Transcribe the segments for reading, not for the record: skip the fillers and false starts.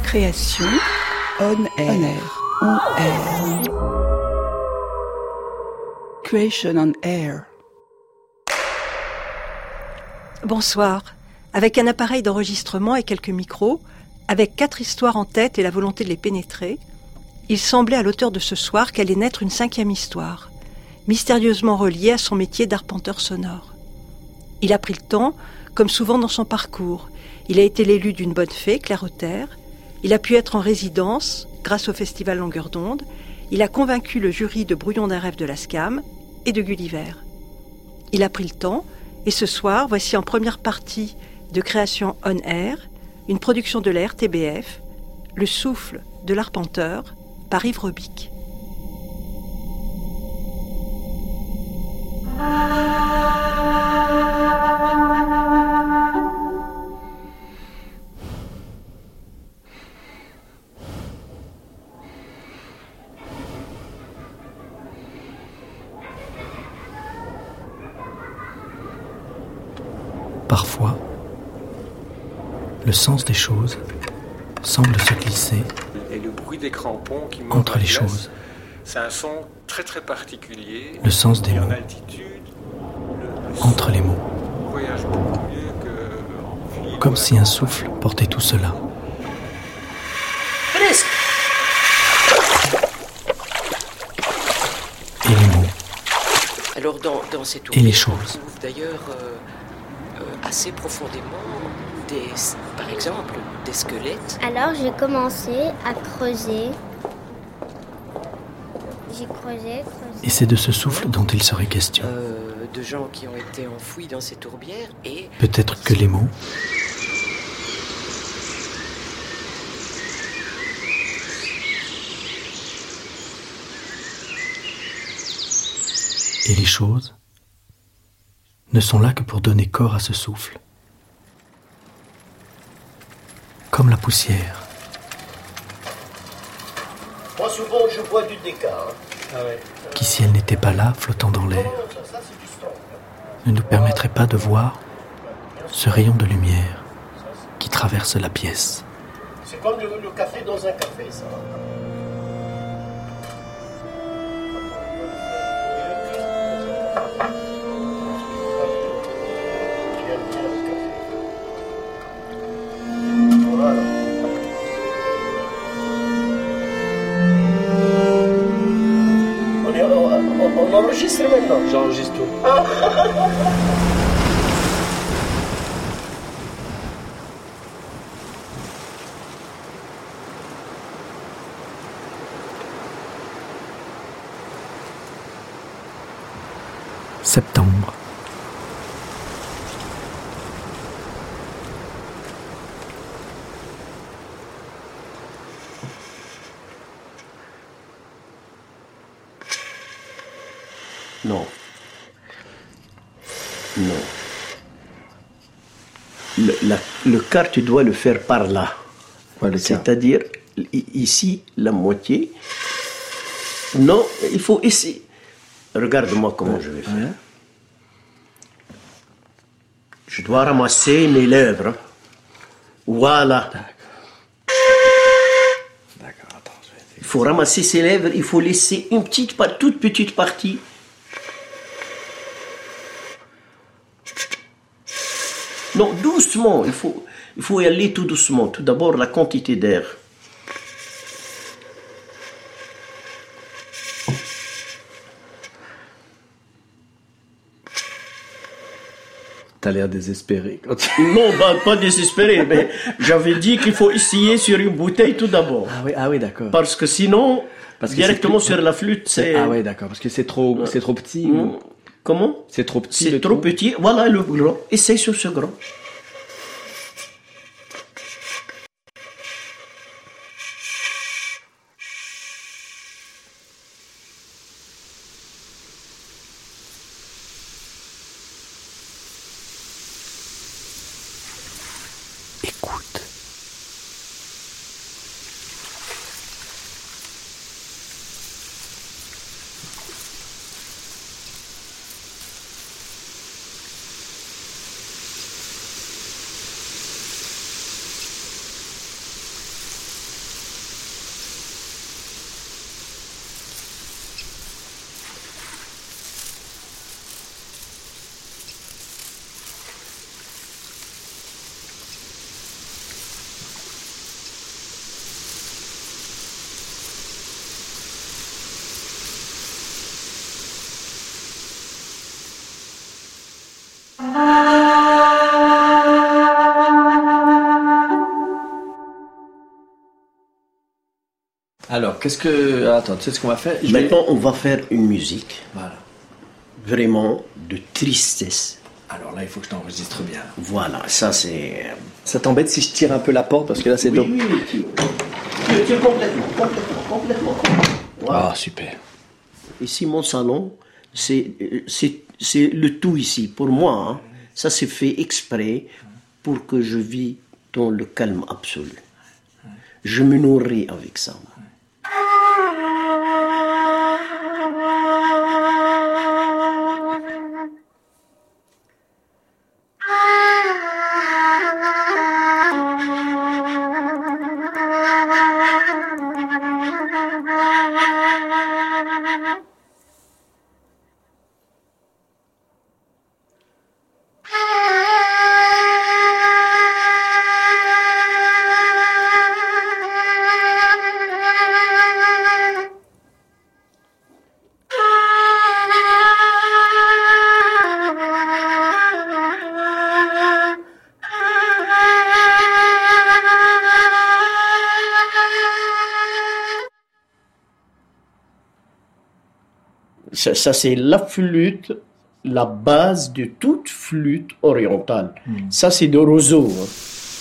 Création on air. On air. Creation on air. Bonsoir. Avec un appareil d'enregistrement et quelques micros, avec 4 histoires en tête et la volonté de les pénétrer, il semblait à l'auteur de ce soir qu'allait naître une 5e histoire, mystérieusement reliée à son métier d'arpenteur sonore. Il a pris le temps, comme souvent dans son parcours. Il a été l'élu d'une bonne fée, Claire-Auterre. Il a pu être en résidence, grâce au festival Longueur d'onde. Il a convaincu le jury de Brouillon d'un rêve de la SCAM et de Gulliver. Il a pris le temps, et ce soir, voici en première partie de Création on air, une production de la RTBF, Le souffle de l'arpenteur, par Yves Robic. Parfois, le sens des choses semble se glisser et le bruit des crampons qui entre les choses. C'est un son très très particulier. Le sens des et mots en altitude, entre les mots. Voyage beaucoup mieux que en ville, Comme si un souffle portait tout cela. Presque. Et les mots. Alors dans cette Et les ouvrière, choses. on trouve d'ailleurs assez profondément par exemple des squelettes. Alors j'ai commencé à creuser. J'ai creusé. Et c'est de ce souffle dont il serait question. De gens qui ont été enfouis dans ces tourbières et Peut-être que les mots et les choses ne sont là que pour donner corps à ce souffle. Comme la poussière. Moi, souvent, je bois du déca. Qui, si elle n'était pas là, flottant dans l'air, ne nous permettrait pas de voir ce rayon de lumière qui traverse la pièce. C'est comme le café dans un café, ça. Voilà. On enregistre maintenant. J'enregistre tout. Septembre. Non. Non. Le quart, tu dois le faire par là. C'est-à-dire, ici, la moitié. Non, il faut ici. Regarde-moi comment je vais faire. Je dois ramasser mes lèvres. Voilà. D'accord, attends, je vais essayer. Il faut ramasser ses lèvres, il faut laisser une toute petite partie. Non, doucement, il faut y aller tout doucement. Tout d'abord, la quantité d'air. T'as l'air désespéré. Non, pas désespéré, mais j'avais dit qu'il faut essayer sur une bouteille tout d'abord. Ah oui, d'accord. Parce que sinon, directement sur la flûte, c'est... Ah oui, d'accord, parce que c'est trop petit. ou- Comment? C'est trop petit. C'est le trop trou. petit. Voilà le grand. Essaye sur ce grand. Écoute. Alors, attends, tu sais ce qu'on va faire? Maintenant, on va faire une musique Voilà. vraiment de tristesse. Alors là, il faut que je t'enregistre bien. Voilà, ça c'est... Ça t'embête si je tire un peu la porte parce que là, c'est Oui, tu tires complètement. Voilà. Ah, super. Ici, mon salon, c'est le tout ici. Pour moi, hein, ça c'est fait exprès pour que je vis dans le calme absolu. Je me nourris avec ça. Ça c'est la flûte, la base de toute flûte orientale. Ça, c'est de roseau. Hein.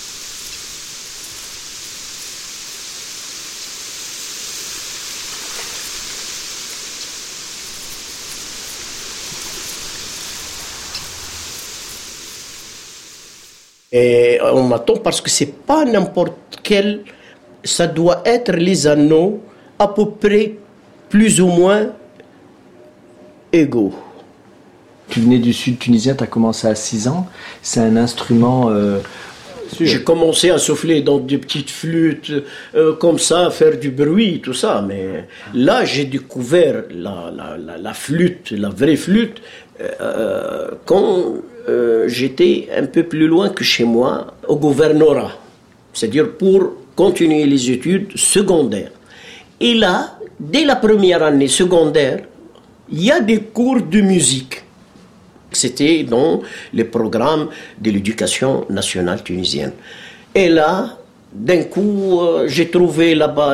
Et on m'attend parce que c'est pas n'importe quel... Ça doit être les anneaux à peu près plus ou moins égaux. Tu venais du sud tunisien, tu as commencé à 6 ans. C'est un instrument... J'ai commencé à souffler dans des petites flûtes, comme ça, faire du bruit, tout ça. Mais là, j'ai découvert la flûte, la vraie flûte, quand j'étais un peu plus loin que chez moi, au gouvernorat. C'est-à-dire pour continuer les études secondaires. Et là, dès la première année secondaire, il y a des cours de musique. C'était dans les programmes de l'éducation nationale tunisienne. Et là, d'un coup, j'ai trouvé là-bas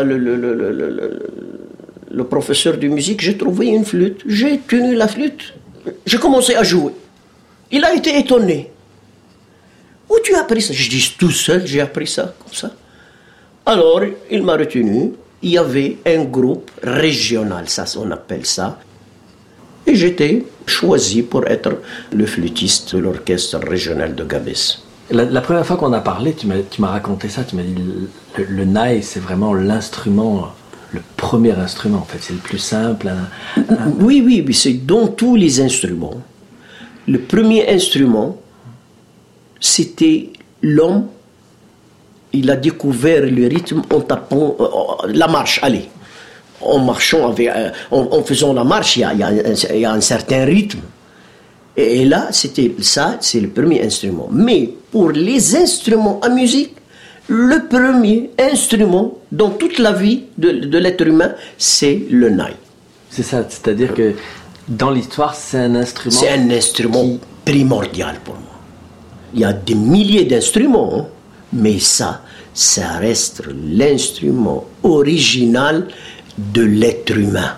le professeur de musique, j'ai trouvé une flûte. J'ai tenu la flûte, j'ai commencé à jouer. Il a été étonné. Où tu as appris ça? Je dis tout seul, j'ai appris ça, comme ça. Alors, il m'a retenu. Il y avait un groupe régional, ça on appelle ça. Et j'étais choisi pour être le flûtiste de l'orchestre régional de Gabès. La première fois qu'on a parlé, tu m'as raconté ça, tu m'as dit le naï, c'est vraiment l'instrument, le premier instrument en fait, c'est le plus simple. Oui, c'est dans tous les instruments. Le premier instrument, c'était l'homme. Il a découvert le rythme en tapant la marche, allez. En marchant, en faisant la marche, il y a un certain rythme. Et là, c'était ça, c'est le premier instrument. Mais pour les instruments à musique, le premier instrument dans toute la vie de l'être humain, c'est le naï. C'est ça, c'est-à-dire que dans l'histoire, c'est un instrument... C'est un instrument primordial pour moi. Il y a des milliers d'instruments, hein, mais ça reste l'instrument original de l'être humain.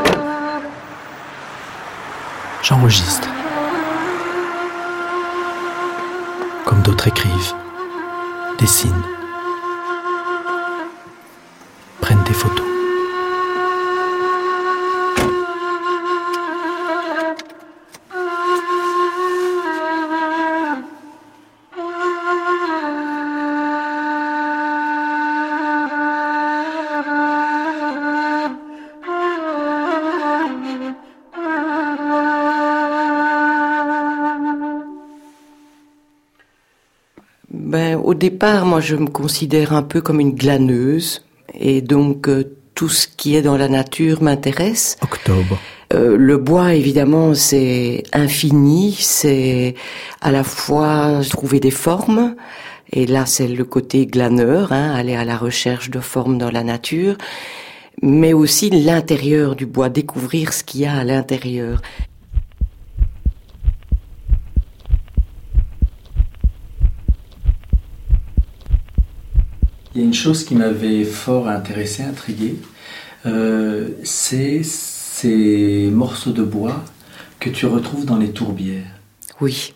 J'enregistre. D'autres écrivent, dessinent, prennent des photos. Au départ, moi, je me considère un peu comme une glaneuse. Et donc, tout ce qui est dans la nature m'intéresse. Octobre. Le bois, évidemment, c'est infini. C'est à la fois trouver des formes. Et là, c'est le côté glaneur, aller à la recherche de formes dans la nature. Mais aussi l'intérieur du bois, découvrir ce qu'il y a à l'intérieur. Il y a une chose qui m'avait fort intéressé, intrigué, c'est ces morceaux de bois que tu retrouves dans les tourbières. Oui.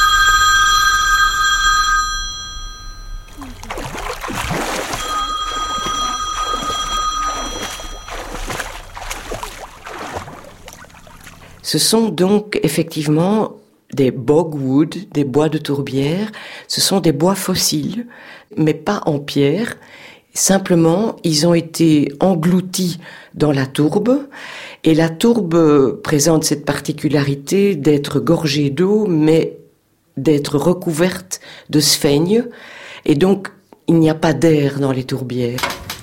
Ce sont donc effectivement des bogwood, des bois de tourbière. Ce sont des bois fossiles, mais pas en pierre. Simplement, ils ont été engloutis dans la tourbe. Et la tourbe présente cette particularité d'être gorgée d'eau, mais d'être recouverte de sphaigne. Et donc, il n'y a pas d'air dans les tourbières.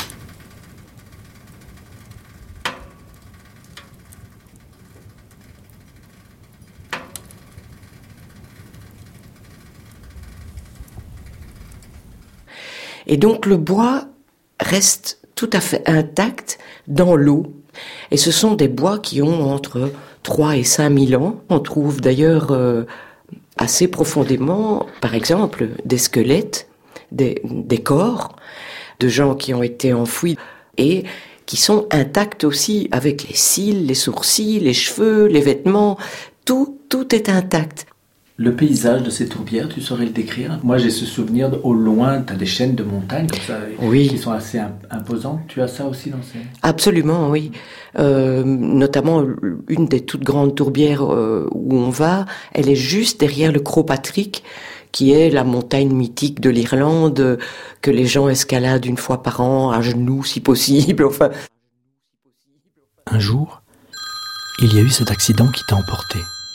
Et donc le bois reste tout à fait intact dans l'eau. Et ce sont des bois qui ont entre 3 et 5 000 ans. On trouve d'ailleurs assez profondément, par exemple, des squelettes, des corps de gens qui ont été enfouis et qui sont intacts aussi avec les cils, les sourcils, les cheveux, les vêtements. Tout est intact. Le paysage de ces tourbières, tu saurais le décrire? Moi, j'ai ce souvenir au loin, tu as des chaînes de montagnes comme ça, oui, qui sont assez imposantes. Tu as ça aussi dans ces... Absolument, oui. Notamment, une des toutes grandes tourbières où on va, elle est juste derrière le Croagh Patrick, qui est la montagne mythique de l'Irlande, que les gens escaladent une fois par an, à genoux si possible, enfin. Un jour, il y a eu cet accident qui t'a emporté.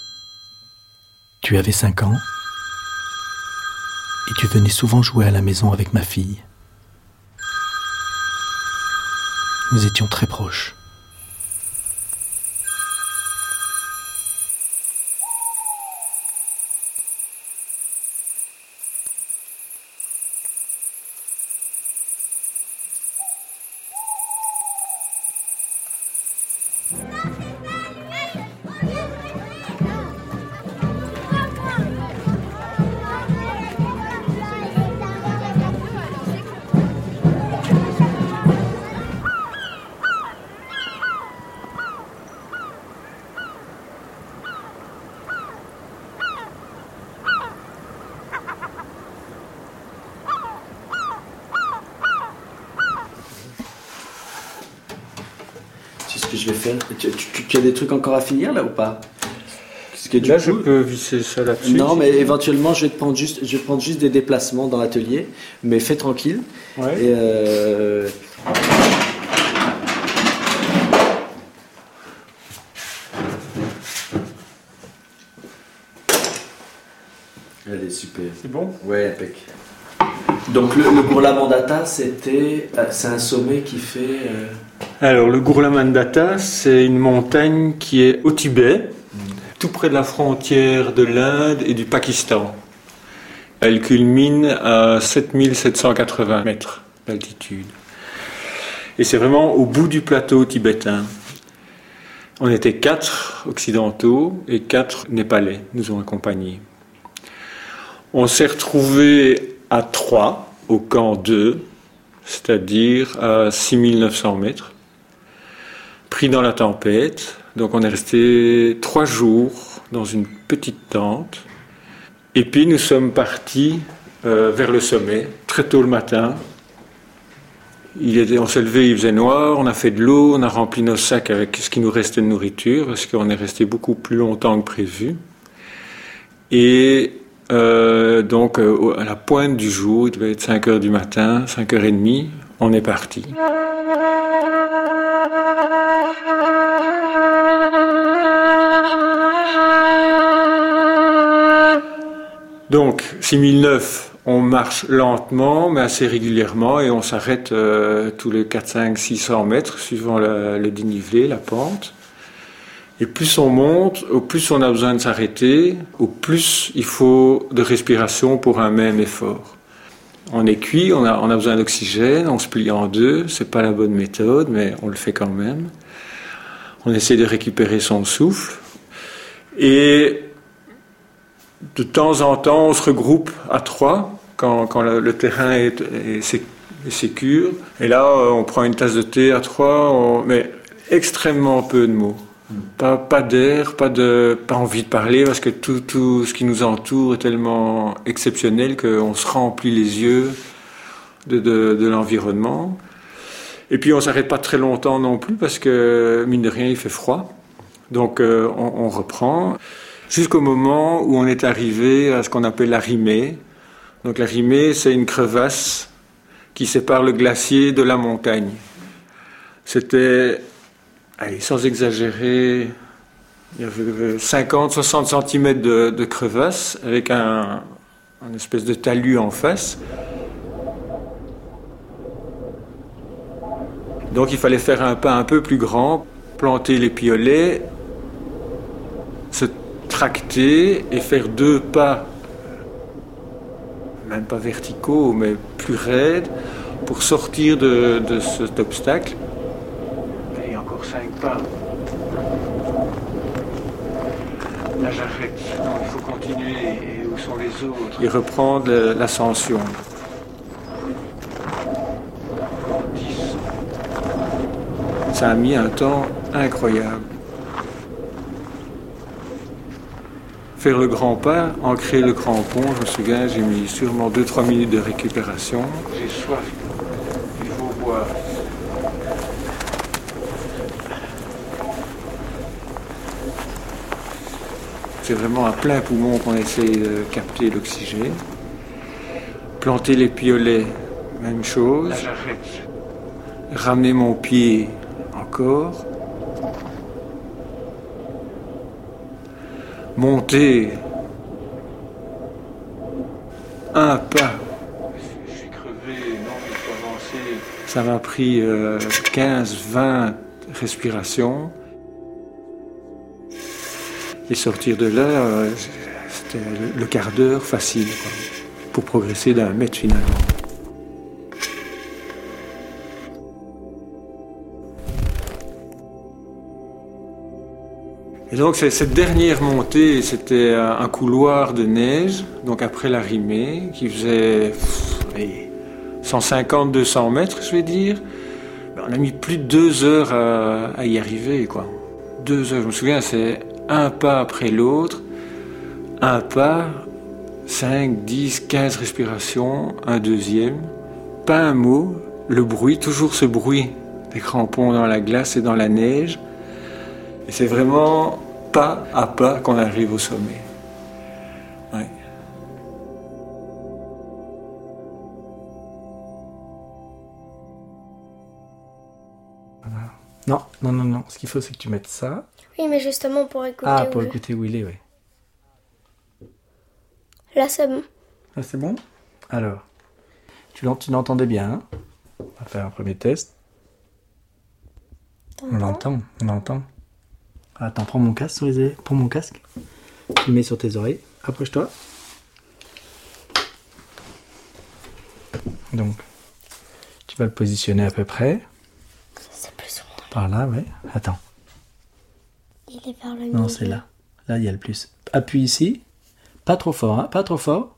Tu avais 5 ans et tu venais souvent jouer à la maison avec ma fille. Nous étions très proches. Ce que je vais faire. Tu as des trucs encore à finir là ou pas? Là, je peux visser ça là-dessus. Non, mais éventuellement, je vais prendre juste des déplacements dans l'atelier, mais fais tranquille. Ouais. Et allez, super. C'est bon? Ouais, impec. Donc le Gurla Mandata, c'est un sommet qui fait... Alors, le Gurla Mandata, c'est une montagne qui est au Tibet, tout près de la frontière de l'Inde et du Pakistan. Elle culmine à 7780 mètres d'altitude. Et c'est vraiment au bout du plateau tibétain. On était 4 occidentaux et 4 népalais nous ont accompagnés. On s'est retrouvés à 3 au camp 2, c'est-à-dire à 6900 mètres, pris dans la tempête. Donc on est resté 3 jours dans une petite tente. Et puis nous sommes partis vers le sommet, très tôt le matin. On s'est levé, il faisait noir, on a fait de l'eau, on a rempli nos sacs avec ce qui nous restait de nourriture, parce qu'on est resté beaucoup plus longtemps que prévu. Et donc, à la pointe du jour, il devait être 5 heures du matin, 5h30, on est parti. Donc, 6009, on marche lentement, mais assez régulièrement, et on s'arrête tous les 4, 5, 600 mètres, suivant le dénivelé, la pente. Et plus on monte, au plus on a besoin de s'arrêter, au plus il faut de respiration pour un même effort. On est cuit, on a besoin d'oxygène, on se plie en deux, c'est pas la bonne méthode, mais on le fait quand même. On essaie de récupérer son souffle. Et de temps en temps, on se regroupe à 3 quand le terrain est sécure. Et là, on prend une tasse de thé à 3, mais extrêmement peu de mots. Pas d'air, pas envie de parler, parce que tout ce qui nous entoure est tellement exceptionnel qu'on se remplit les yeux de l'environnement. Et puis on ne s'arrête pas très longtemps non plus, parce que mine de rien, il fait froid. Donc on reprend. Jusqu'au moment où on est arrivé à ce qu'on appelle la Rimée. Donc la Rimée, c'est une crevasse qui sépare le glacier de la montagne. C'était, sans exagérer, il y avait 50-60 cm de crevasse avec un espèce de talus en face. Donc il fallait faire un pas un peu plus grand, planter les piolets, se tracter et faire 2 pas, même pas verticaux, mais plus raides, pour sortir de cet obstacle. Et encore 5 pas. Là j'arrête. Non, il faut continuer. Et où sont les autres? Et reprendre l'ascension. 10. Ça a mis un temps incroyable. Faire le grand pas, ancrer le crampon, je me souviens, j'ai mis sûrement 2-3 minutes de récupération. J'ai soif, il faut boire. C'est vraiment à plein poumon qu'on essaye de capter l'oxygène. Planter les piolets, même chose. Là, j'arrête. Ramener mon pied, encore. Monter un pas. Je suis crevé, non, il faut avancer. Ça m'a pris 15-20 respirations. Et sortir de là, c'était le quart d'heure facile, quoi, pour progresser d'1 mètre finalement. Et donc cette dernière montée, c'était un couloir de neige, donc après la Rimée, qui faisait 150-200 mètres, je vais dire. On a mis plus de 2 heures à y arriver, quoi. 2 heures, je me souviens, c'est un pas après l'autre, un pas, 5, 10, 15 respirations, un deuxième, pas un mot, le bruit, toujours ce bruit des crampons dans la glace et dans la neige. Et c'est vraiment pas à pas qu'on arrive au sommet. Ouais. Voilà. Non. Ce qu'il faut, c'est que tu mettes ça. Oui, mais justement pour écouter. Ah, pour écouter où il est, oui. Là, c'est bon. Là, c'est bon? Alors, tu l'entendais bien, hein? On va faire un premier test. On l'entend. Attends, prends mon casque sur les... Prends mon casque. Tu le mets sur tes oreilles. Approche-toi. Donc, tu vas le positionner à peu près. C'est plus ou moins. Par là, ouais. Attends. Il est vers le milieu. Non, c'est là. Là, il y a le plus. Appuie ici. Pas trop fort, hein? Pas trop fort.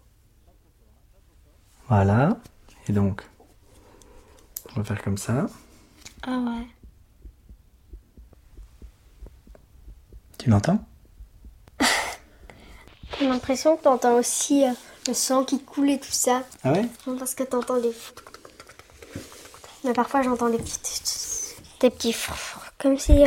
Voilà. Et donc, on va faire comme ça. Ah ouais. Tu l'entends? J'ai l'impression que tu entends aussi le sang qui coule et tout ça. Ah ouais? Parce que t'entends les... Mais parfois j'entends des petits... Comme si...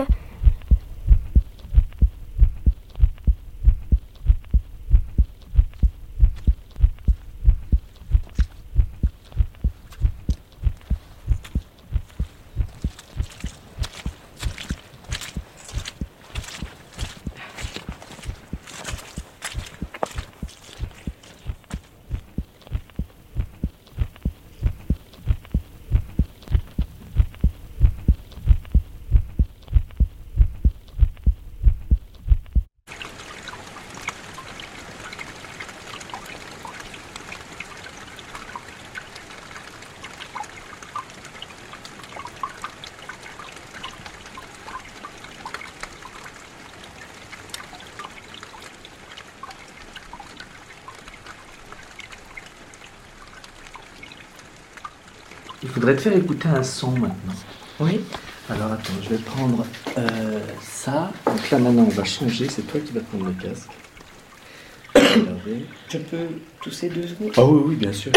Il faudrait te faire écouter un son maintenant. Oui. Alors attends, je vais prendre ça. Donc là maintenant on va changer, c'est toi qui vas prendre le casque. Regardez. Je peux tousser 2 secondes? Ah oui, oui, bien sûr.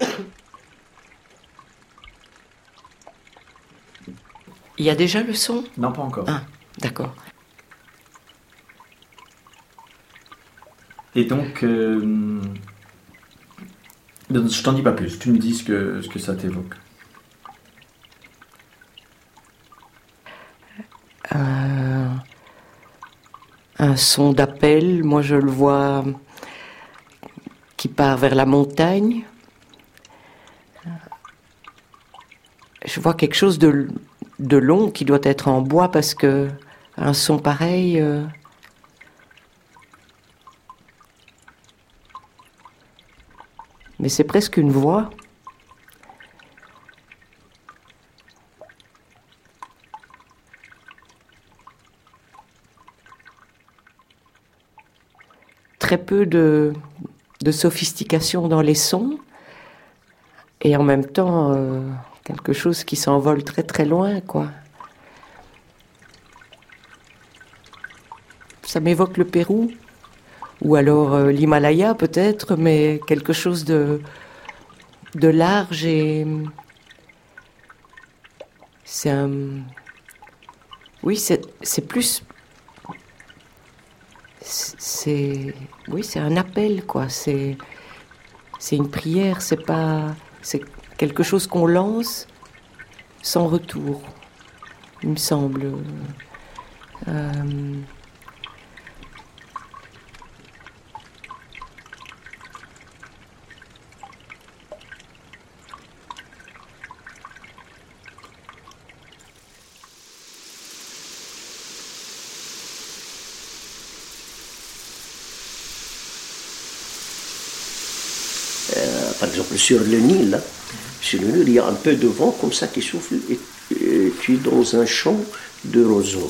Il y a déjà le son? Non, pas encore. Ah, d'accord. Et donc, je t'en dis pas plus, tu me dis ce que ça t'évoque. Un son d'appel, moi je le vois qui part vers la montagne. Je vois quelque chose de long qui doit être en bois parce que un son pareil... Mais c'est presque une voix. Très peu de sophistication dans les sons et en même temps quelque chose qui s'envole très très loin, quoi. Ça m'évoque le Pérou ou alors l'Himalaya peut-être, mais quelque chose de large et c'est un... Oui, c'est plus... C'est un appel, quoi. C'est une prière, c'est quelque chose qu'on lance sans retour, il me semble. Par exemple, sur le Nil, il y a un peu de vent comme ça qui souffle et tu es dans un champ de roseaux.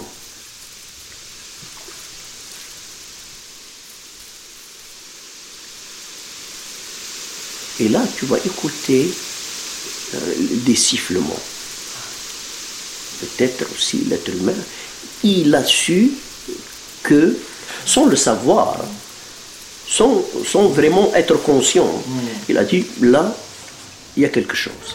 Et là, tu vas écouter des sifflements. Peut-être aussi l'être humain, il a su que, sans le savoir, sans vraiment être conscient, il a dit, là, il y a quelque chose.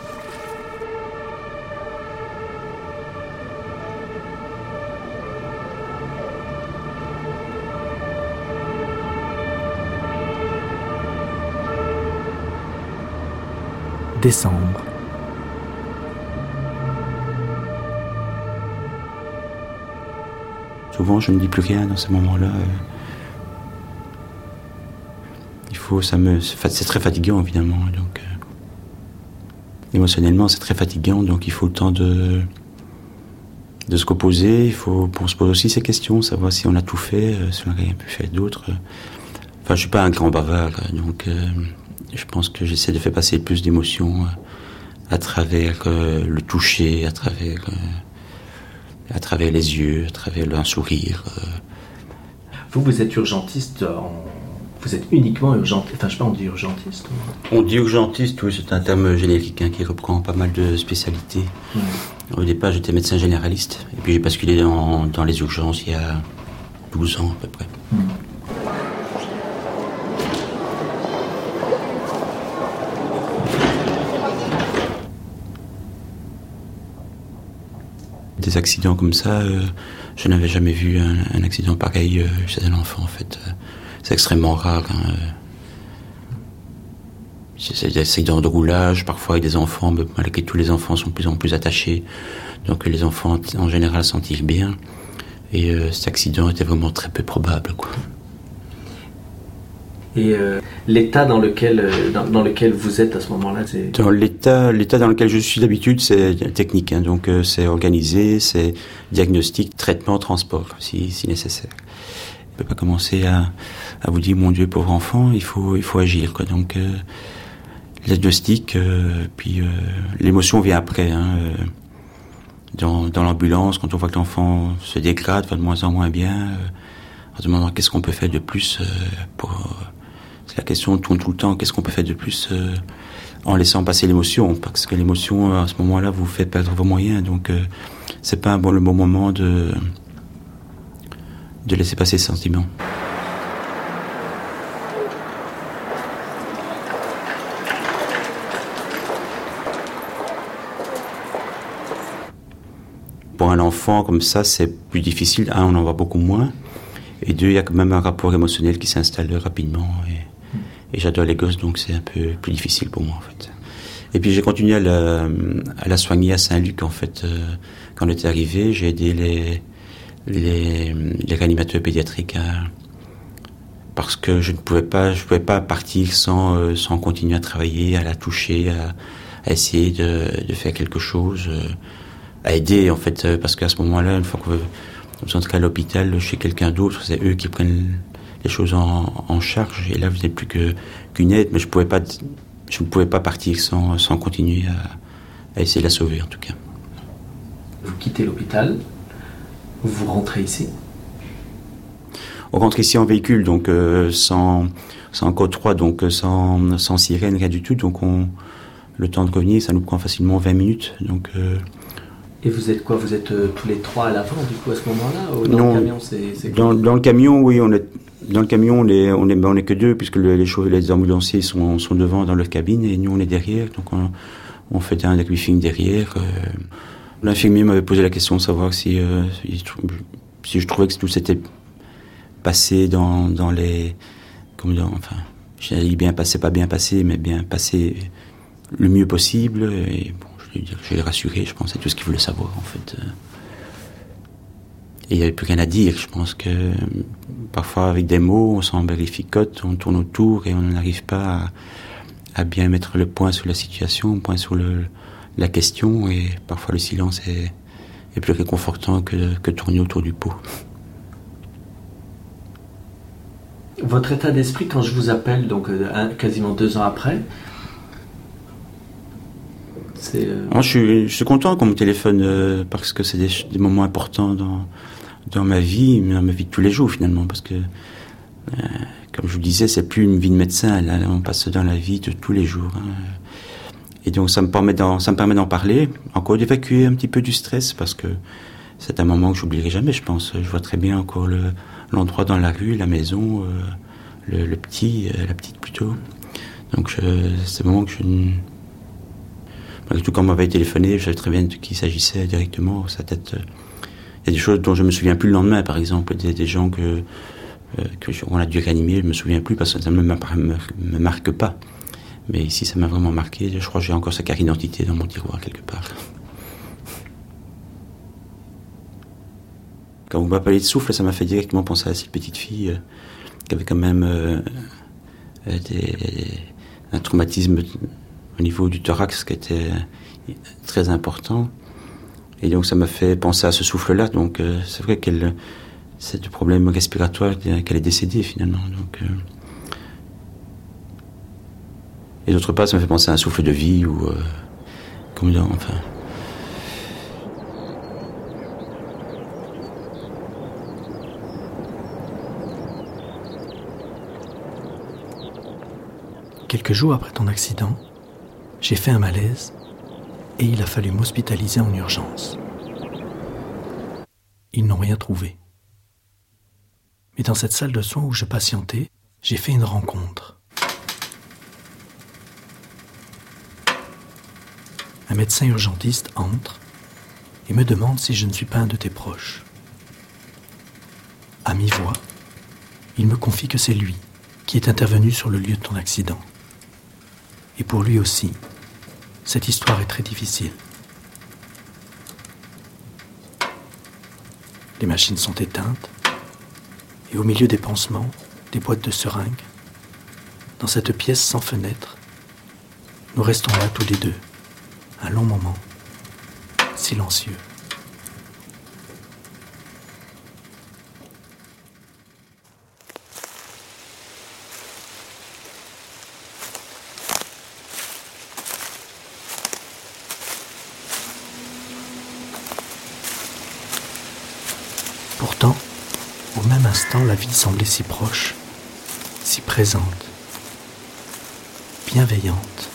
Décembre. Souvent, je ne dis plus rien dans ces moments-là. C'est très fatigant, évidemment. Donc, émotionnellement, c'est très fatigant. Donc, il faut le temps de se reposer. On se pose aussi ces questions, savoir si on a tout fait, si on n'a rien pu faire d'autre. Enfin, je suis pas un grand bavard, donc je pense que j'essaie de faire passer plus d'émotions à travers le toucher, à travers les yeux, à travers un sourire. Vous êtes urgentiste Vous êtes uniquement urgentiste, enfin je sais pas, on dit urgentiste On dit urgentiste, oui, c'est un terme générique qui reprend pas mal de spécialités. Au départ, j'étais médecin généraliste, et puis j'ai basculé dans les urgences il y a 12 ans à peu près. Des accidents comme ça, je n'avais jamais vu un accident pareil chez un enfant en fait. C'est extrêmement rare. Hein. C'est des accidents de roulage, parfois avec des enfants, mais malgré tout les enfants sont de plus en plus attachés. Donc les enfants en général s'en tirent bien. Et cet accident était vraiment très peu probable, quoi. Et l'état dans lequel vous êtes à ce moment-là, c'est... Dans l'état dans lequel je suis d'habitude, c'est technique. Hein, donc c'est organisé, c'est diagnostic, traitement, transport, si nécessaire. On ne peut pas commencer à vous dire, mon Dieu, pauvre enfant, il faut agir, quoi. Donc diagnostic, puis l'émotion vient après. Hein, dans l'ambulance, quand on voit que l'enfant se dégrade, va de moins en moins bien, en se demandant qu'est-ce qu'on peut faire de plus la question tourne tout le temps, qu'est-ce qu'on peut faire de plus en laissant passer l'émotion, parce que l'émotion à ce moment-là vous fait perdre vos moyens, donc c'est pas le bon moment de laisser passer ce sentiment. Pour un enfant comme ça, c'est plus difficile. Un, on en voit beaucoup moins, et deux, il y a quand même un rapport émotionnel qui s'installe rapidement, et j'adore les gosses, donc c'est un peu plus difficile pour moi en fait. Et puis j'ai continué à la soigner à Saint-Luc en fait. Quand on était arrivé, j'ai aidé les réanimateurs pédiatriques parce que je pouvais pas partir sans continuer à travailler, à la toucher, à essayer de faire quelque chose, à aider en fait, parce qu'à ce moment-là, une fois qu'on est entré à l'hôpital chez quelqu'un d'autre, c'est eux qui prennent les choses en charge, et là vous n'êtes plus qu'une aide, mais je ne pouvais pas partir sans continuer à essayer de la sauver en tout cas. Vous quittez l'hôpital, vous rentrez ici? On rentre ici en véhicule, donc sans code 3, donc sans sirène, rien du tout, donc le temps de revenir, ça nous prend facilement 20 minutes, donc... Et vous êtes quoi? Vous êtes tous les trois à l'avant, du coup, à ce moment-là? Ou dans le camion, c'est dans le camion, oui, dans le camion, on est que deux, puisque les ambulanciers sont devant dans leur cabine, et nous, on est derrière, donc on fait un débriefing derrière. L'infirmier m'avait posé la question de savoir si je trouvais que tout s'était passé dans les... enfin, j'ai dit bien passé, pas bien passé, mais bien passé le mieux possible, et bon, je l'ai rassuré, je pense, c'est tout ce qu'il voulait savoir, en fait. Et il n'y avait plus rien à dire. Je pense que parfois, avec des mots, on s'embellificote, on tourne autour et on n'arrive pas à bien mettre le point sur la situation, le point sur la question. Et parfois, le silence est plus réconfortant que tourner autour du pot. Votre état d'esprit, quand je vous appelle, donc quasiment 2 ans après... Moi, je suis content qu'on me téléphone parce que c'est des moments importants dans ma vie de tous les jours finalement, parce que comme je vous le disais, c'est plus une vie de médecin, là, on passe dans la vie de tous les jours. Hein. Et donc ça me permet d'en parler, encore d'évacuer un petit peu du stress, parce que c'est un moment que j'oublierai jamais, je pense. Je vois très bien encore l'endroit dans la rue, la maison, la petite plutôt. Donc c'est un moment que malgré tout, quand on m'avait téléphoné, je savais très bien de qui il s'agissait directement. Sa tête, il y a des choses dont je me souviens plus le lendemain, par exemple, des gens qu'on a dû réanimer, je me souviens plus parce que ça ne me marque pas. Mais ici, ça m'a vraiment marqué. Je crois que j'ai encore sa carte d'identité dans mon tiroir quelque part. Quand vous m'appelez de souffle, ça m'a fait directement penser à cette petite fille qui avait quand même un traumatisme au niveau du thorax qui était très important. Et donc ça m'a fait penser à ce souffle-là. Donc c'est vrai c'est du problème respiratoire qu'elle est décédée finalement. Donc, et d'autre part, ça m'a fait penser à un souffle de vie ou... enfin... Quelques jours après ton accident, j'ai fait un malaise et il a fallu m'hospitaliser en urgence. Ils n'ont rien trouvé. Mais dans cette salle de soins où je patientais, j'ai fait une rencontre. Un médecin urgentiste entre et me demande si je ne suis pas un de tes proches. À mi-voix, il me confie que c'est lui qui est intervenu sur le lieu de ton accident. Et pour lui aussi, cette histoire est très difficile. Les machines sont éteintes, et au milieu des pansements, des boîtes de seringues, dans cette pièce sans fenêtre, nous restons là tous les deux, un long moment, silencieux. Pourtant, au même instant, la vie semblait si proche, si présente, bienveillante.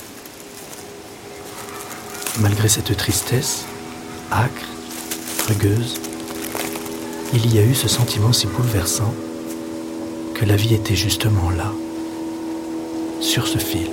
Malgré cette tristesse, âcre, rugueuse, il y a eu ce sentiment si bouleversant que la vie était justement là, sur ce fil.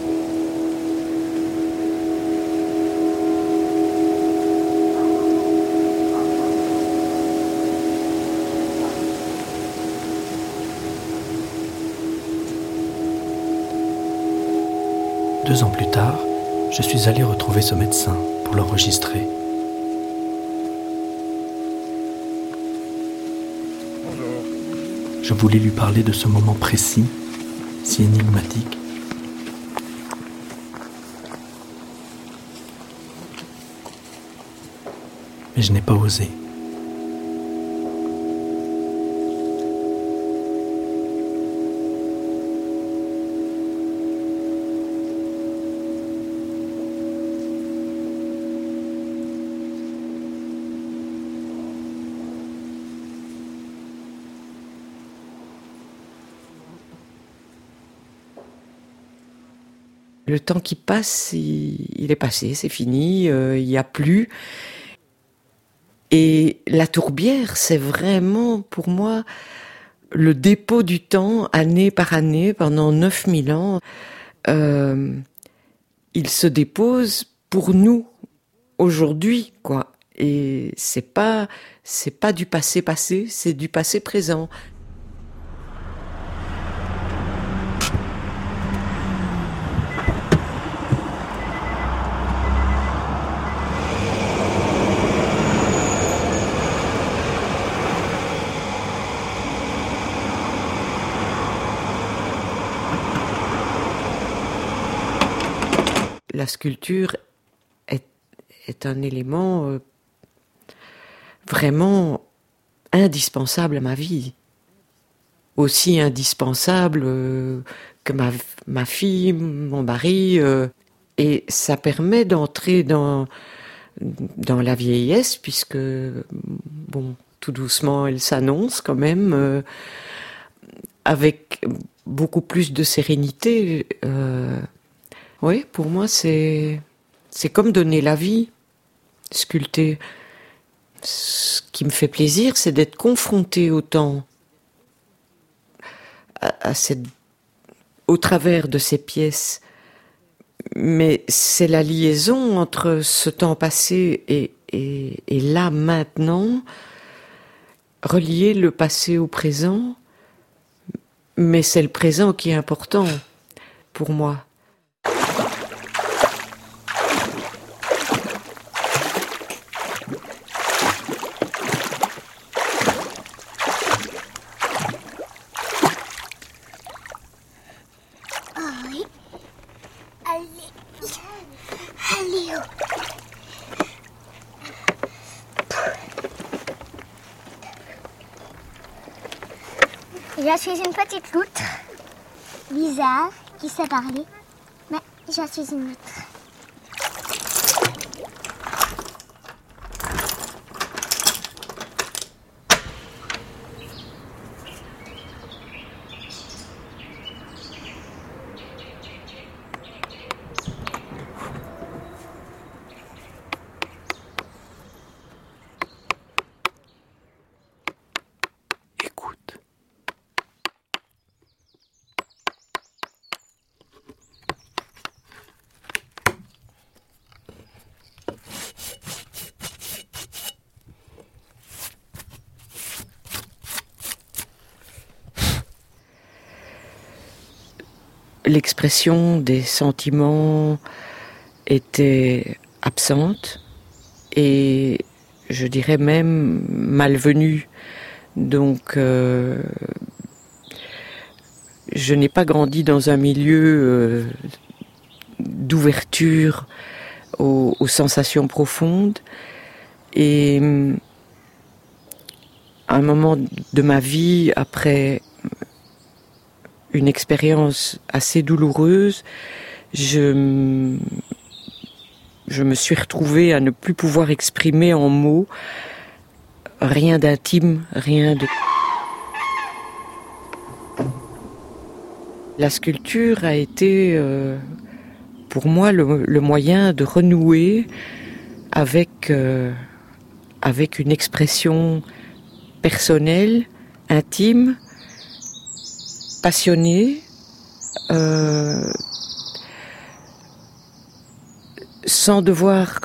Deux ans plus tard, je suis allé retrouver ce médecin pour l'enregistrer. Je voulais lui parler de ce moment précis, si énigmatique. Mais je n'ai pas osé. Le temps qui passe, il est passé, c'est fini, il n'y a plus. Et la tourbière, c'est vraiment pour moi le dépôt du temps, année par année, pendant 9000 ans. Il se dépose pour nous, aujourd'hui, quoi. Et c'est pas du passé passé, c'est du passé présent. La sculpture est un élément vraiment indispensable à ma vie. Aussi indispensable que ma fille, mon mari. Et ça permet d'entrer dans la vieillesse, puisque, bon, tout doucement, elle s'annonce quand même, avec beaucoup plus de sérénité. Oui, pour moi, c'est comme donner la vie, sculpter. Ce qui me fait plaisir, c'est d'être confronté au temps, au travers de ces pièces. Mais c'est la liaison entre ce temps passé et là, maintenant, relier le passé au présent, mais c'est le présent qui est important pour moi. Je suis une petite loutre, bizarre, qui sait parler, mais je suis une loutre. l'expression des sentiments était absente et je dirais même malvenue. Donc je n'ai pas grandi dans un milieu d'ouverture aux sensations profondes et à un moment de ma vie, après une expérience assez douloureuse, je me suis retrouvée à ne plus pouvoir exprimer en mots rien d'intime, rien de... La sculpture a été pour moi le moyen de renouer avec une expression personnelle, intime, passionnée, sans devoir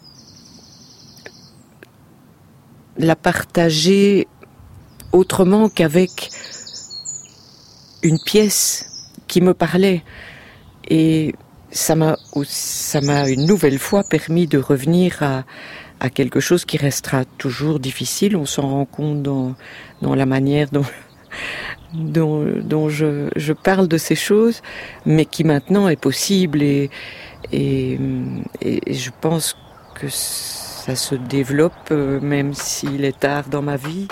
la partager autrement qu'avec une pièce qui me parlait. Et ça m'a une nouvelle fois permis de revenir à quelque chose qui restera toujours difficile. On s'en rend compte dans la manière dont je parle de ces choses, mais qui maintenant est possible et je pense que ça se développe même s'il est tard dans ma vie.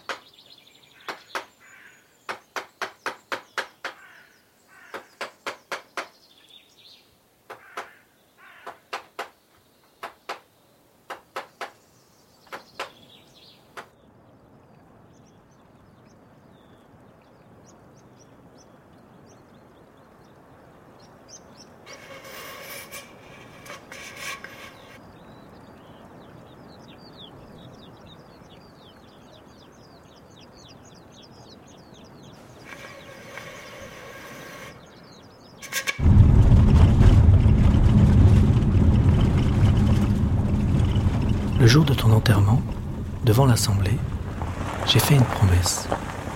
Le jour de ton enterrement, devant l'assemblée, j'ai fait une promesse.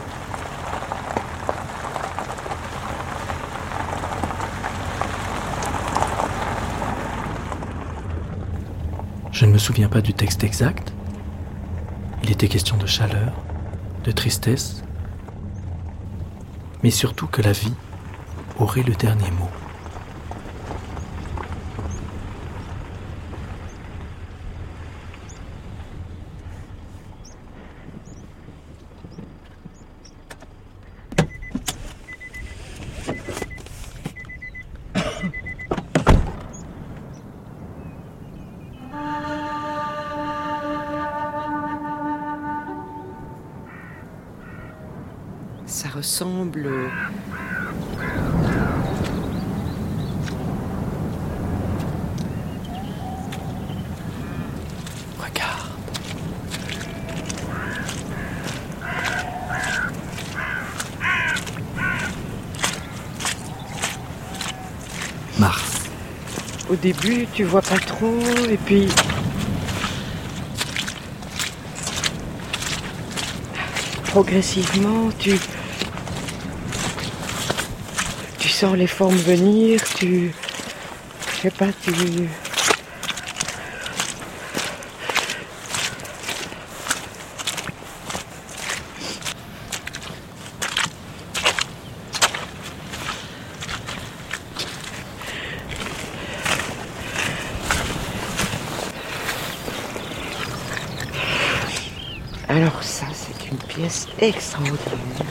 Je ne me souviens pas du texte exact. Il était question de chaleur, de tristesse, mais surtout que la vie aurait le dernier mot. Ça ressemble... Regarde. Mars. Au début, tu vois pas trop, et puis... progressivement, tu sens les formes venir, je sais pas, Alors ça, c'est une pièce extraordinaire.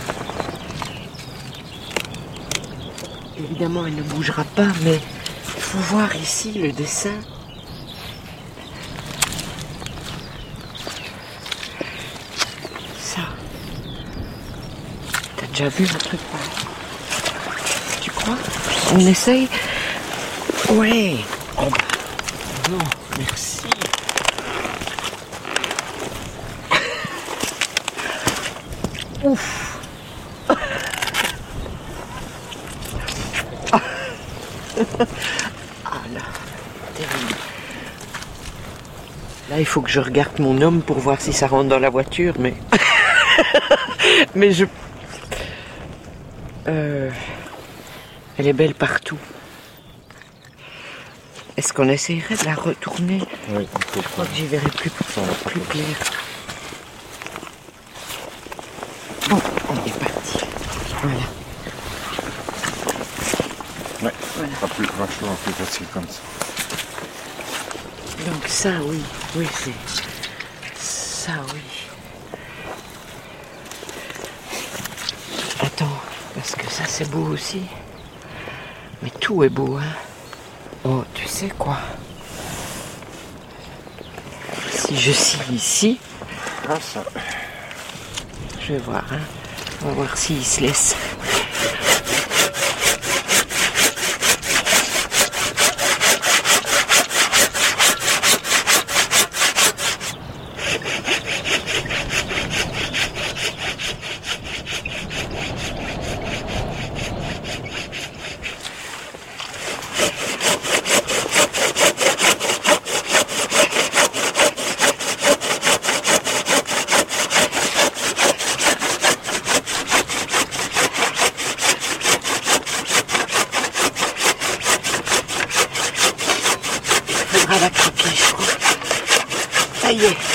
Évidemment, elle ne bougera pas, mais il faut voir ici le dessin. Ça. T'as déjà vu un truc pareil? Tu crois? On essaye? Ouais. Oh bah. Non, merci. Ouf. Ah là, terrible. Là, il faut que je regarde mon homme pour voir si ça rentre dans la voiture, mais... mais Elle est belle partout. Est-ce qu'on essayerait de la retourner? Oui, je crois que j'y verrai plus clair. Bon, on est parti. Voilà. Ouais, voilà. Vachement plus facile comme ça. Donc ça, oui, c'est... Ça, oui. Attends, parce que ça, c'est beau aussi. Mais tout est beau, hein. Oh, tu sais quoi? Si je scie ici... Ah, ça... Je vais voir, hein. On va voir s'il se laisse. La croquer, je crois. Ça y est.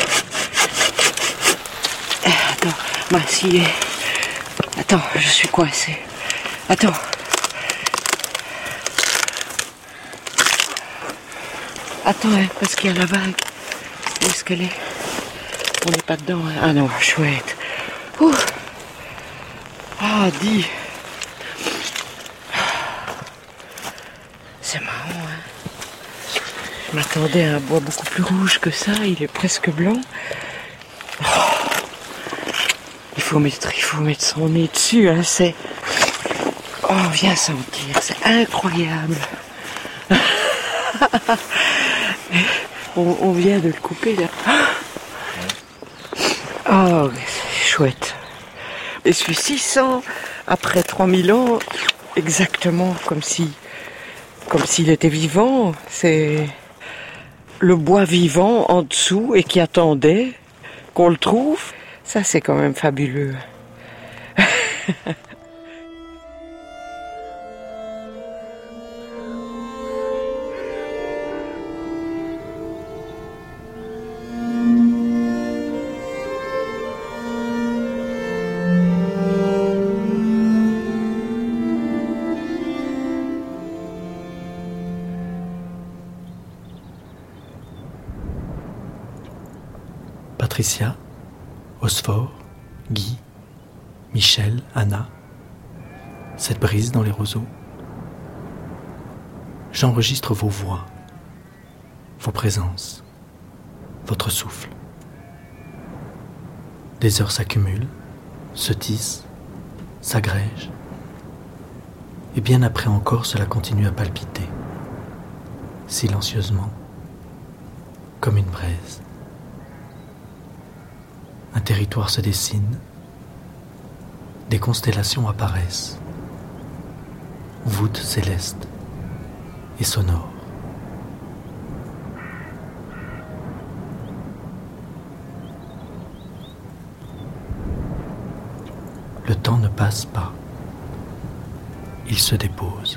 Attends, moi, si... Attends, je suis coincée. Attends. Attends, hein, parce qu'il y a la vague. Où est-ce qu'elle est? On n'est pas dedans, hein. Ah non, chouette. Ouh. Ah, dis. C'est marrant, hein. Je m'attendais à un bois beaucoup plus rouge que ça, il est presque blanc. Oh, il faut mettre son nez dessus, hein, c'est... Oh, viens sentir, c'est incroyable. on vient de le couper, là. Oh, c'est chouette. Et celui-ci sent, après 3000 ans, exactement comme s'il était vivant. C'est... le bois vivant en dessous et qui attendait qu'on le trouve, ça c'est quand même fabuleux. Patricia, Osphore, Guy, Michel, Anna, cette brise dans les roseaux. J'enregistre vos voix, vos présences, votre souffle. Des heures s'accumulent, se tissent, s'agrègent. Et bien après encore, cela continue à palpiter, silencieusement, comme une braise. Un territoire se dessine, des constellations apparaissent, voûtes célestes et sonores. Le temps ne passe pas, il se dépose.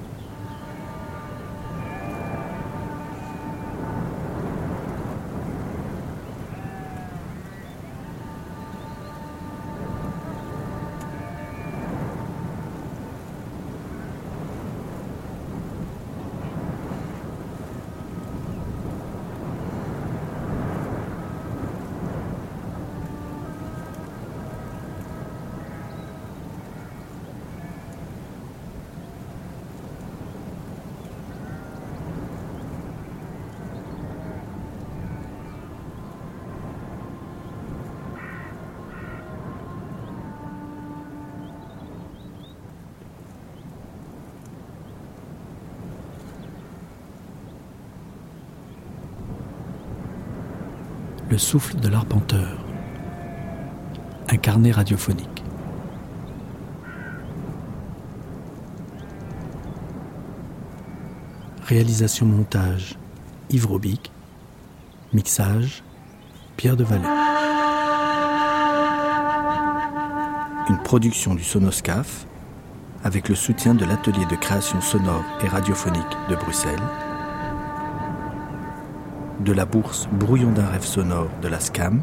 Le souffle de l'arpenteur, un carnet radiophonique. Réalisation montage, Yves Robic. Mixage, Pierre Devalet. Une production du Sonoscaf, avec le soutien de l'atelier de création sonore et radiophonique de Bruxelles, de la bourse Brouillon d'un rêve sonore de la SCAM,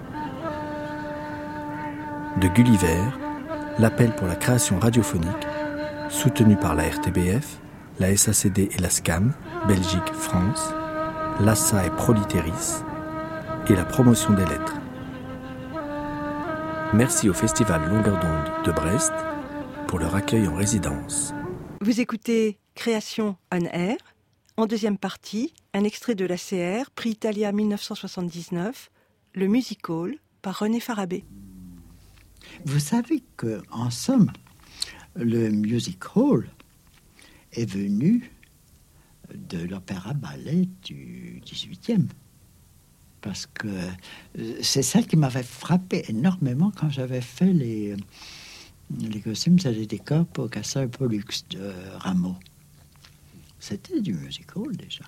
de Gulliver, l'appel pour la création radiophonique, soutenu par la RTBF, la SACD et la SCAM, Belgique, France, l'ASSA et Proliteris, et la promotion des lettres. Merci au Festival Longueur d'onde de Brest pour leur accueil en résidence. Vous écoutez Création on Air. En deuxième partie, un extrait de l'ACR, prix Italia 1979, le Music Hall par René Farabee. Vous savez qu'en somme, le Music Hall est venu de l'opéra-ballet du 18e. Parce que c'est ça qui m'avait frappé énormément quand j'avais fait les costumes et les décors pour Castor Pollux de Rameau. C'était du music hall déjà.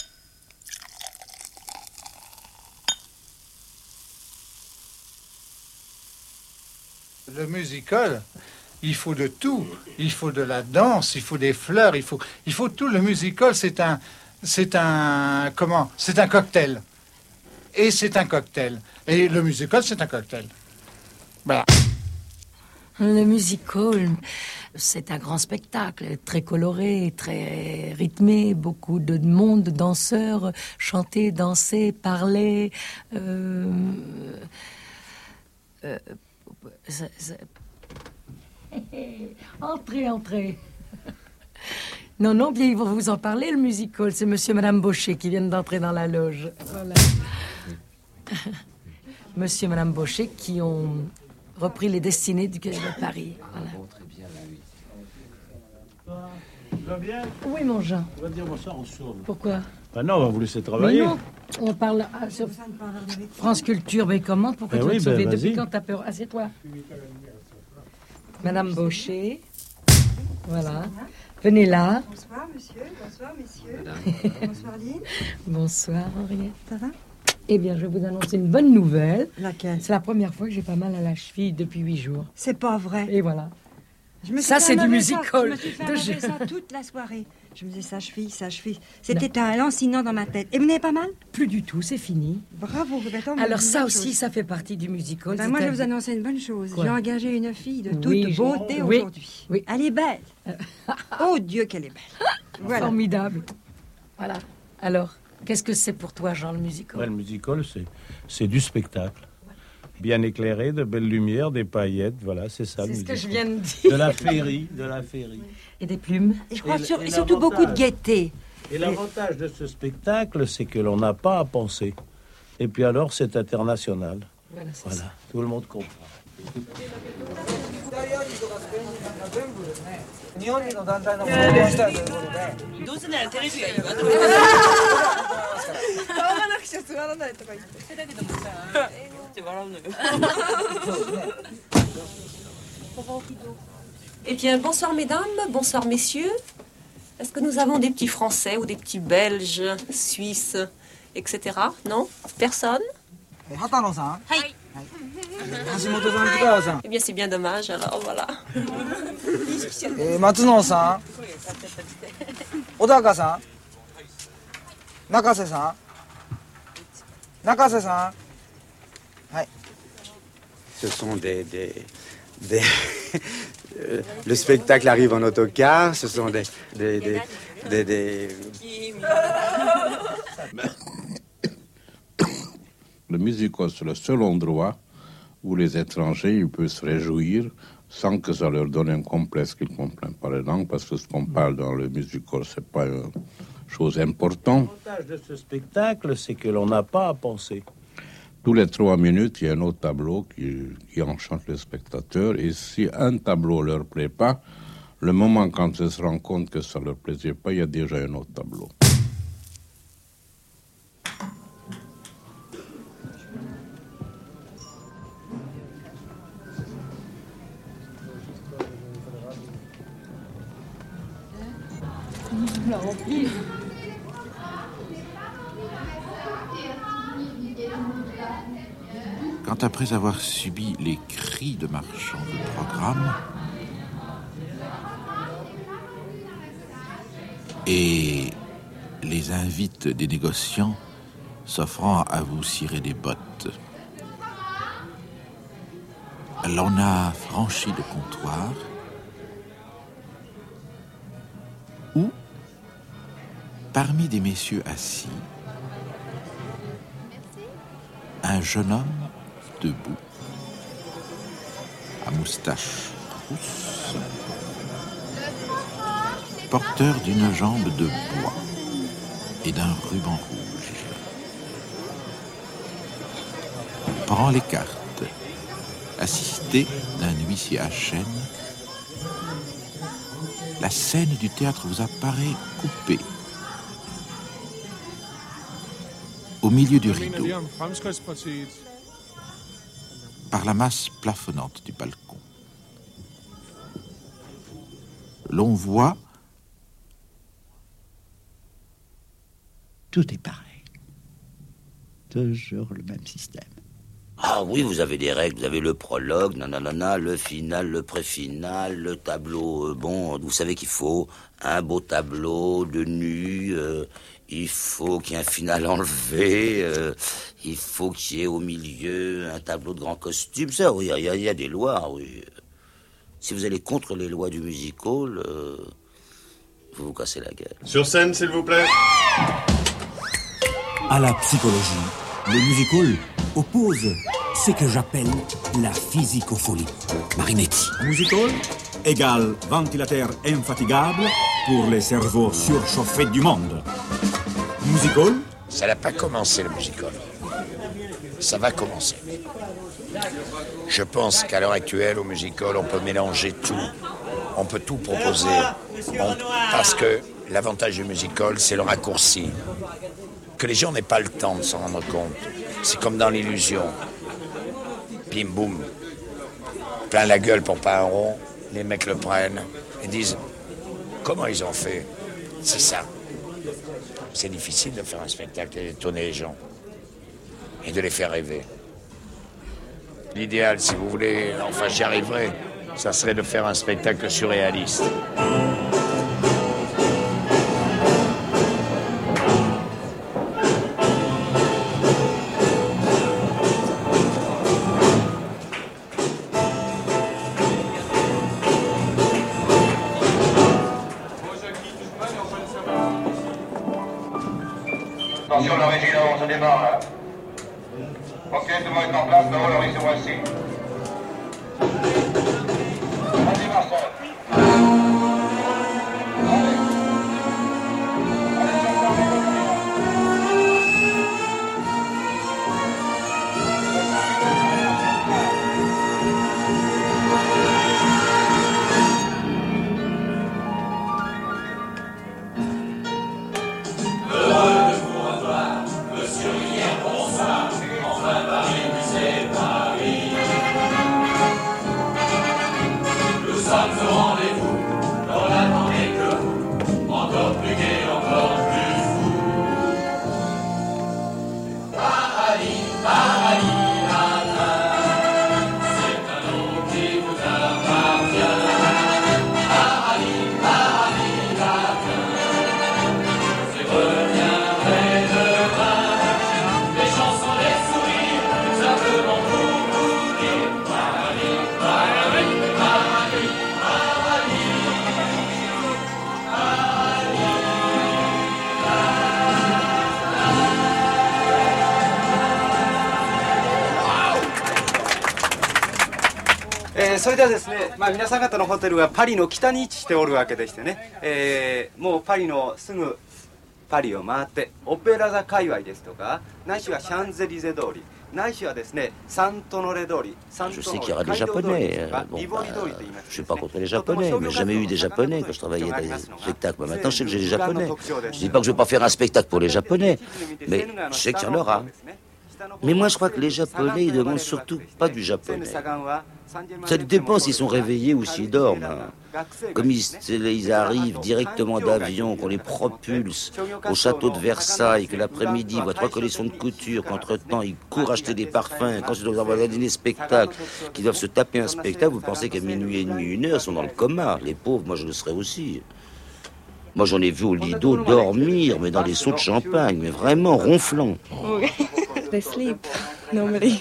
Le musical, il faut de tout. Il faut de la danse, il faut des fleurs, il faut tout. Le musical, c'est un cocktail. Et c'est un cocktail. Et le musical, c'est un cocktail. Voilà. Le musical, c'est un grand spectacle, très coloré, très rythmé, beaucoup de monde, de danseurs, chanter, danser, parler. Entrez. Non, bien, ils vont vous en parler, le musical. C'est monsieur et madame Baucher qui viennent d'entrer dans la loge. Voilà. Monsieur et madame Baucher qui ont repris les destinées du Quai de Paris. Voilà. Tu vas bien? Oui, mon Jean. On va dire bonsoir en sourd. Pourquoi? Ben non, on va vous laisser travailler. Mais non, on parle sur France Culture. Mais comment? Pourquoi tu vas te sauver? Depuis quand t'as peur? Assieds-toi. Madame Baucher. Voilà. Venez là. Bonsoir, monsieur. Bonsoir, messieurs. Bonsoir, Lynn. Bonsoir, Henriette. Ça va? Eh bien, je vais vous annoncer une bonne nouvelle. Laquelle? C'est la première fois que j'ai pas mal à la cheville depuis 8 jours. C'est pas vrai. Et voilà. Ça, c'est du musical. Je me suis fait enlever ça toute la soirée. Je me disais, sa cheville. C'était un lancinant dans ma tête. Et vous n'avez pas mal? Plus du tout, c'est fini. Bravo, Rebecca. Alors ça aussi, ça fait partie du musical. Ben moi, je vais vous annoncer une bonne chose. Quoi? J'ai engagé une fille de toute beauté aujourd'hui. Oui. Elle est belle. Oh Dieu, qu'elle est belle. Voilà. Formidable. Voilà. Alors, qu'est-ce que c'est pour toi, Jean, le musical? Ouais, le musical, c'est du spectacle. Bien éclairé, de belles lumières, des paillettes, voilà, c'est ça. C'est ce que je viens de dire. De la féerie. Et des plumes. Et je crois surtout beaucoup de gaieté. Et l'avantage de ce spectacle, c'est que l'on n'a pas à penser. Et puis alors, c'est international. Voilà, tout le monde comprend. Eh bien, bonsoir mesdames, bonsoir messieurs. Est-ce que nous avons des petits Français ou des petits Belges, Suisses, etc. Non? Personne? Eh bien, c'est bien dommage, alors voilà. Matsuno-san, Odaka-san, Nakase-san, Nakase-san. Ce sont le spectacle arrive en autocar, ce sont des... Le musical, c'est le seul endroit où les étrangers ils peuvent se réjouir sans que ça leur donne un complexe qu'ils ne comprennent pas les langues, parce que ce qu'on parle dans le musical, c'est pas une chose importante. L'avantage de ce spectacle, c'est que l'on n'a pas à penser. Tous les 3 minutes, il y a un autre tableau qui enchante les spectateurs. Et si un tableau ne leur plaît pas, le moment quand ils se rendent compte que ça ne leur plaisait pas, il y a déjà un autre tableau. Quand après avoir subi les cris de marchands de programme, et les invites des négociants s'offrant à vous cirer des bottes. L'on a franchi le comptoir où, parmi des messieurs assis, un jeune homme debout, à moustache rousse, porteur d'une jambe de bois et d'un ruban rouge, prend les cartes, assisté d'un huissier à chaîne. La scène du théâtre vous apparaît coupée au milieu du rideau par la masse plafonnante du balcon. L'on voit tout est pareil. Toujours le même système. Ah oui, vous avez des règles, vous avez le prologue, nanana, le final, le pré-final, le tableau. Bon, vous savez qu'il faut un beau tableau de nu, il faut qu'il y ait un final enlevé, il faut qu'il y ait au milieu un tableau de grand costume. Ça, oui, il y a des lois, oui. Si vous allez contre les lois du musical, vous vous cassez la gueule. Sur scène, s'il vous plaît. À la psychologie, le musical oppose ce que j'appelle la physicophonie. Marinetti. Musical égale ventilateur infatigable pour les cerveaux surchauffés du monde. Musical. Ça n'a pas commencé, le musical. Ça va commencer. Je pense qu'à l'heure actuelle, au musical, on peut mélanger tout. On peut tout proposer. Parce que l'avantage du musical, c'est le raccourci. Que les gens n'aient pas le temps de s'en rendre compte. C'est comme dans l'illusion. Bim, boum. Plein la gueule pour pas un rond. Les mecs le prennent et disent comment ils ont fait. C'est ça. C'est difficile de faire un spectacle et d'étonner les gens. Et de les faire rêver. L'idéal, si vous voulez, enfin j'y arriverai, ça serait de faire un spectacle surréaliste. Attention, le régiment, on se démarre là. Ok, tout le monde est en place, le rôle, voici. Vas-y, Marcel. それではですね、皆さん方のホテルはパリの北に位置しておるわけでしてね、もうパリのすぐパリを回ってオペラ座界隈ですとか、ないしはシャンゼリゼ通り、ないしはですねサントノレ通り、サントノレ Je sais qu'il y aura des Japonais. Je suis pas contre les Japonais, mais j'ai jamais eu des Japonais quand je travaillais dans les spectacles. Maintenant, je sais que j'ai des Japonais. Je dis pas que je vais pas faire un spectacle pour les Japonais, mais je sais qu'il y en aura. Mais moi, je crois que les Japonais, ils demandent surtout pas du japonais. Ça dépend s'ils sont réveillés ou s'ils dorment. Comme ils arrivent directement d'avion, qu'on les propulse au château de Versailles, que l'après-midi, ils voient 3 collections de couture, qu'entre-temps, ils courent acheter des parfums, quand ils doivent avoir un dîner spectacle, qu'ils doivent se taper un spectacle, vous pensez qu'à minuit et demi, 1 heure, ils sont dans le coma. Les pauvres, moi, je le serais aussi. Moi, j'en ai vu au Lido dormir, mais dans des seaux de champagne, mais vraiment ronflant. Oui, they sleep, normally.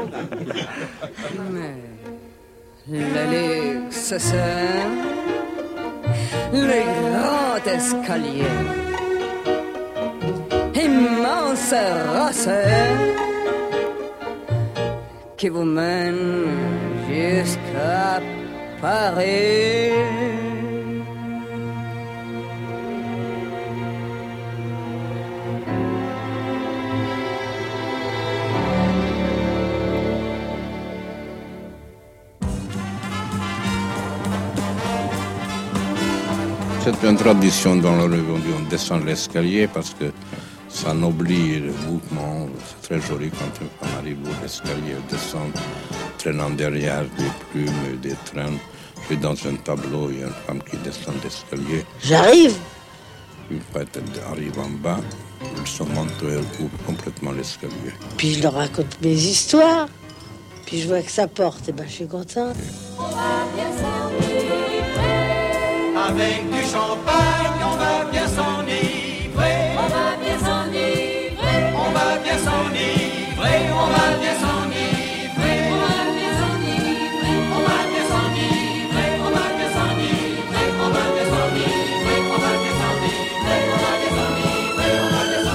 Mais l'allée se serre, les grands escaliers, immense racer qui vous mène jusqu'à Paris. C'est une tradition dans le Revenu, on descend l'escalier parce que ça ennoblit le mouvement. C'est très joli quand on arrive à l'escalier, on descend, traînant derrière des plumes, des trains. Puis dans un tableau, il y a une femme qui descend l'escalier. J'arrive. Une fois qu'elle arrive en bas, elle se montre et elle couvre complètement l'escalier. Puis je leur raconte mes histoires. Puis je vois que ça porte, et ben je suis contente. On va bien s'enivrer. Avec du champagne, on va bien s'enivrer. On va bien s'enivrer. On va bien s'enivrer. On va bien s'enivrer. On va bien s'enivrer. On va bien s'enivrer. On va bien s'enivrer. On va bien s'enivrer. On va bien s'enivrer. On va bien s'enivrer. On va bien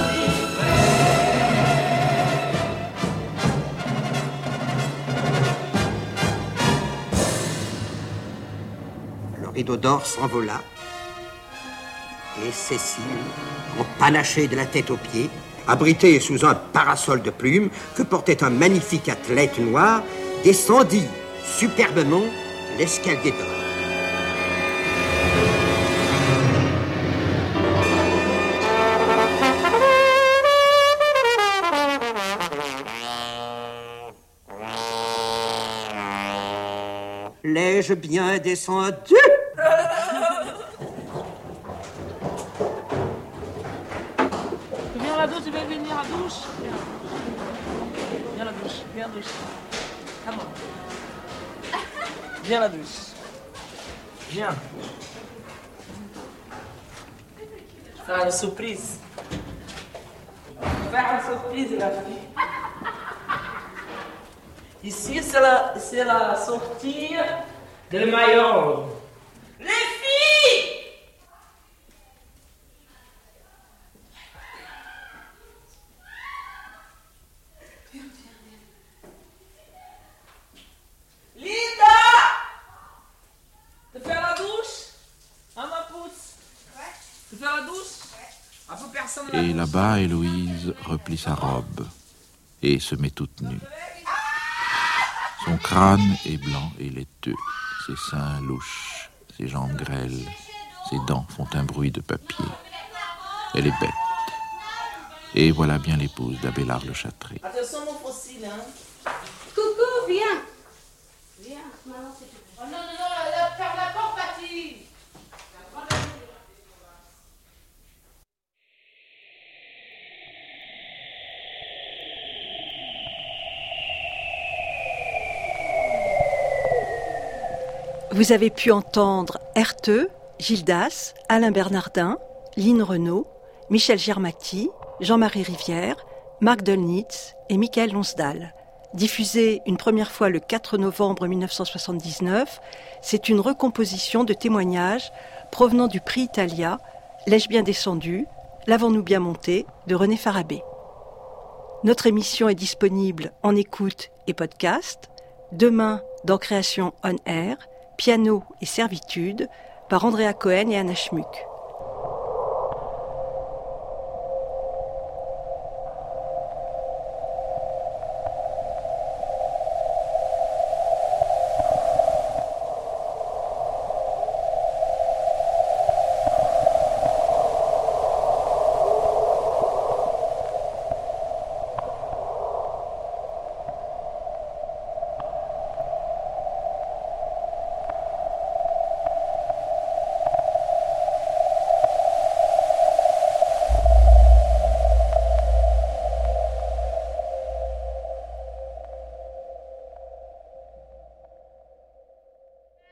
s'enivrer. Le rideau d'or s'envola et Cécile, empanachée de la tête aux pieds, abritée sous un parasol de plumes que portait un magnifique athlète noir, descendit superbement l'escalier d'or. L'ai-je bien descendu? Viens à la douche, tu veux venir à la douche? Viens à la douche, viens à la douche. Come on. Viens à la douche. Viens. Faire une surprise. Faire une surprise, la fille. Ici, c'est la sortie de maillot. Les filles! Linda! Tu fais la douche? Hein, ma pouce? Ouais. Tu fais la douche? Ouais. Un peu personne. Et là-bas, Héloïse replie sa robe et se met toute nue. Son crâne est blanc et laiteux, ses seins louches, ses jambes grêles, ses dents font un bruit de papier. Elle est bête. Et voilà bien l'épouse d'Abélard le Châtré. Attention mon fossile, hein. Coucou, viens. Viens. Oh non, ferme la porte, Patty. Vous avez pu entendre Erteux, Gildas, Alain Bernardin, Line Renaud, Michel Germati, Jean-Marie Rivière, Marc Dölnitz et Michael Lonsdal. Diffusée une première fois le 4 novembre 1979, c'est une recomposition de témoignages provenant du prix Italia, L'ai-je bien descendu, L'avons-nous bien monté de René Farabé. Notre émission est disponible en écoute et podcast, demain dans Création On Air, Piano et servitude, par Andrea Cohen et Anna Schmuck.